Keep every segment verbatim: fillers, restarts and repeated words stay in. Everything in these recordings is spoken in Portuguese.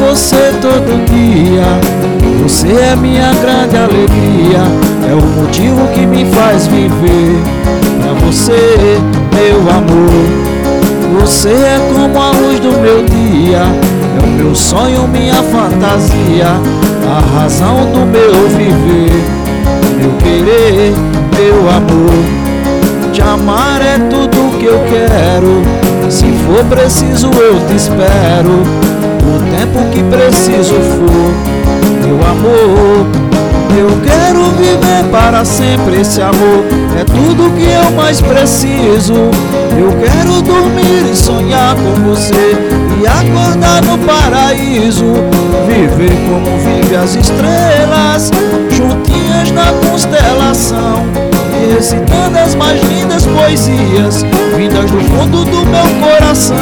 você todo dia. Você é minha grande alegria, é o motivo que me faz viver. Pra você, meu amor, você é como a luz do meu dia, é o meu sonho, minha fantasia, a razão do meu viver. Meu querer, meu amor, te amar é tudo que eu quero. Se for preciso eu te espero, o tempo que preciso for. Meu amor, eu quero viver para sempre esse amor, é tudo que eu mais preciso. Eu quero dormir e sonhar com você e acordar no paraíso, viver como vive as estrelas, juntinhas na constelação, e recitando as mais lindas poesias vindas do fundo do meu coração.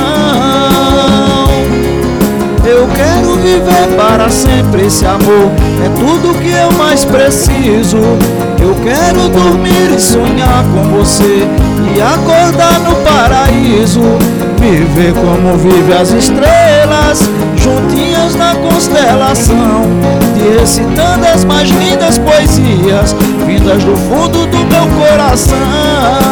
Eu quero viver para sempre esse amor, é tudo que eu mais preciso. Eu quero dormir e sonhar com você e acordar no paraíso, viver como vive as estrelas, juntinhas na constelação, e recitando as mais lindas poesias vindas do fundo do meu coração.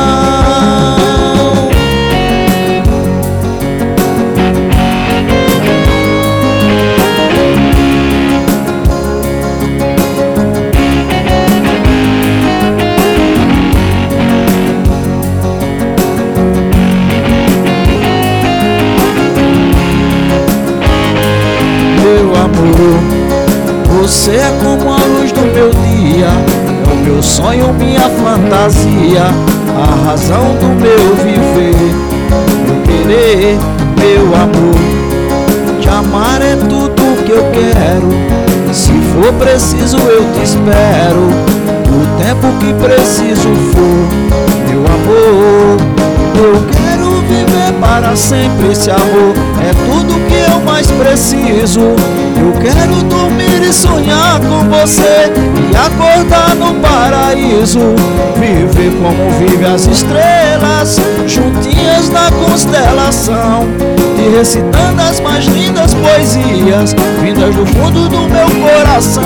Você é como a luz do meu dia, é o meu sonho, minha fantasia, a razão do meu viver. Meu querer, meu amor, te amar é tudo que eu quero. Se for preciso eu te espero, o tempo que preciso for. Meu amor, eu quero viver para sempre esse amor, é tudo que eu mais preciso. Eu quero dormir e sonhar com você e acordar no paraíso, viver como vive as estrelas, juntinhas na constelação, e recitando as mais lindas poesias vindas do fundo do meu coração.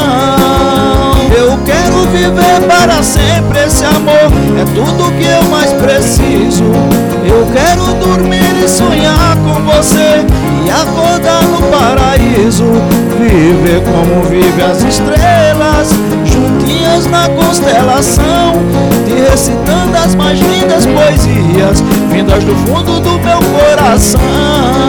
Eu quero viver para sempre esse amor, é tudo que eu mais preciso. Eu quero dormir e sonhar com você e acordar no paraíso, viver como vive as estrelas, juntinhas na constelação, e recitando as mais lindas poesias vindas do fundo do meu coração.